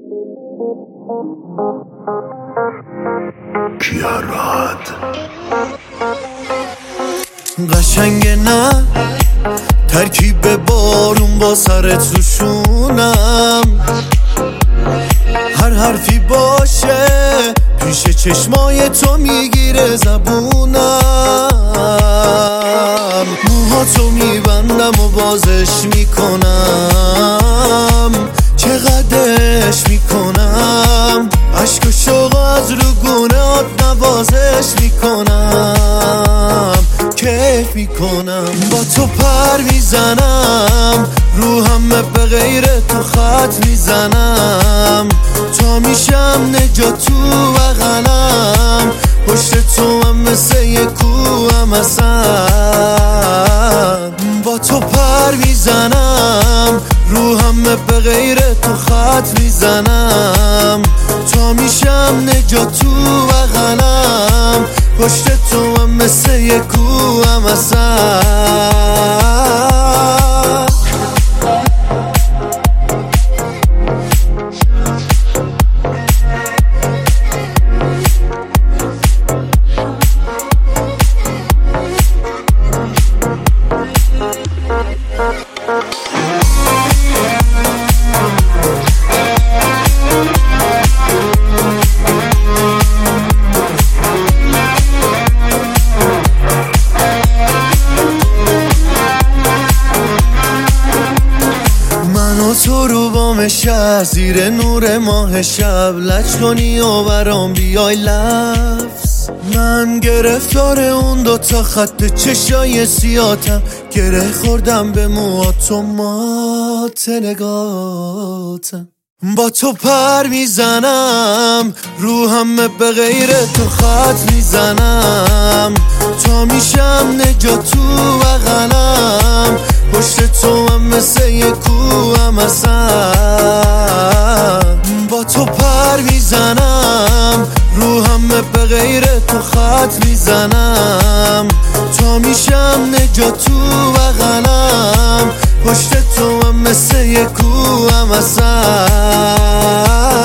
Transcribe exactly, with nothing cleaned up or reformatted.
کیاراد قشنگه نه ترکیب بارون با سرت روشونم، هر حرفی باشه پیش چشمای تو میگیره زبونم، موهاتو میبندم و بازش میکنم، چقدرش میکنم، عشق و شوق از رو گونهات نوازش میکنم، کیف میکنم، با تو پر میزنم، رو همه به غیر تو خط میزنم، تا میشم نجات تو بغلم، پشت تو هم مثل یک کوهم اصلا، با تو پر میزنم، رو همه به غیر تو خط میزنم، تا میشم نجات تو بغلم، پشت تو هم مثل یک کوهم اصلا. تو رو بام شهر زیر نور ماه شب لج کنی و برام بیای لفظ، من گرفتار اون دوتا خط چشای سیاتم، گره خوردم به موهات و مات نگاتم، با تو پر میزنم، رو همه به غیر تو خط میزنم، تا میشم نجات تو بغلم، پشت تو هم مثل یک کوهم اصلا، با تو پر میزنم، رو همه به غیر تو خط میزنم، تا میشم نجات تو بغلم، پشت تو هم مثل یک کوهم اصلا.